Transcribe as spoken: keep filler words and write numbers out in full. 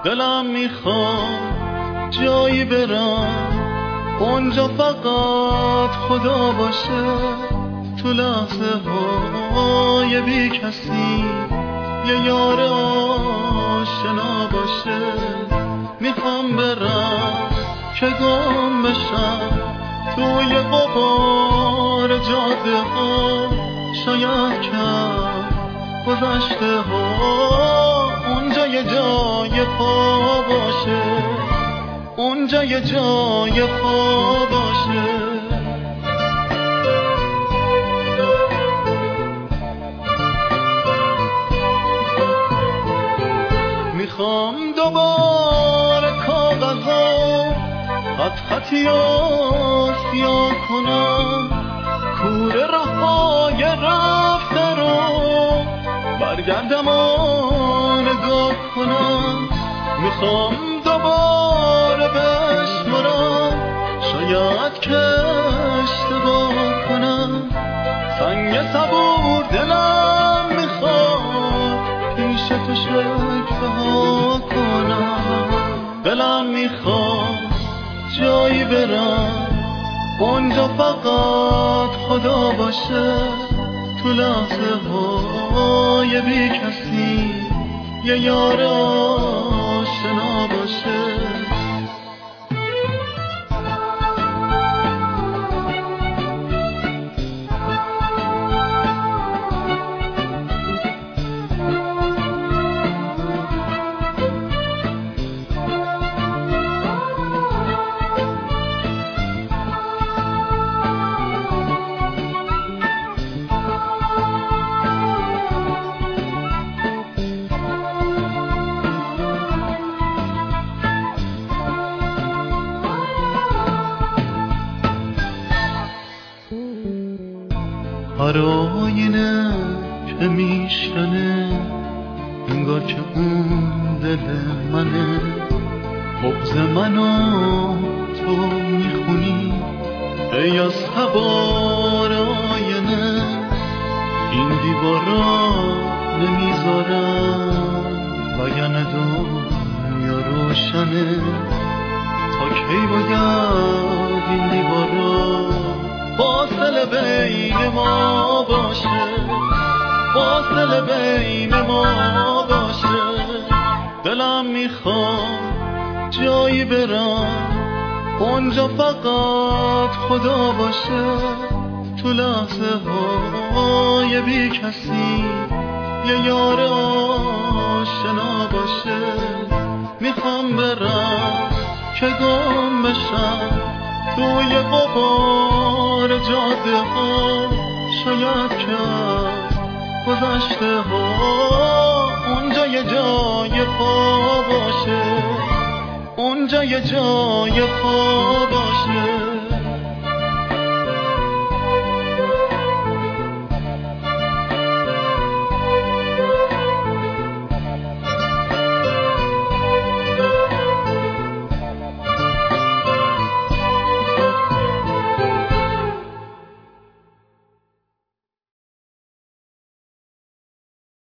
دلم میخواد جایی برم اونجا فقط خدا باشه، تو لحظه های بی کسی یه یار آشنا باشه. میخوام برم که گم بشم توی غبار جاده ها، شاید کم گذشته ها اونجا یه جای پا باشه، اونجا یه جای پا باشه. میخوام دوباره کاغذا خط خطی و سیاه کنم، کوره رههای رفته رو برگردم و نگاه کنم. میخوام دوباره بشمرم، شاید که اشتباه کنم. سنگ صبور دلم میخواد پیش تو شکوه ها کنم. دلم میخواد جایی برم اونجا فقط خدا باشه، تو لحظه های بی کسی یه یار آشنا باشه. هر آینه که میشکنه انگار که اون دل منه، بغض منو تو میخونی ای از تبار آینه. این دیوارا نمیذارم وگرنه دنیا روشنه. تا کی باید این دیوارا فاصله بین ما باشه، فاصله بین ما باشه. دلم میخواد جایی برم اونجا فقط خدا باشه، تو لحظه های بی کسی یه یار آشنا باشه. میخوام برم که گم بشم توی غبار جاده ها، شاید کم گذشته ها اونجا یه جای پا باشه، اونجا یه جای پا باشه.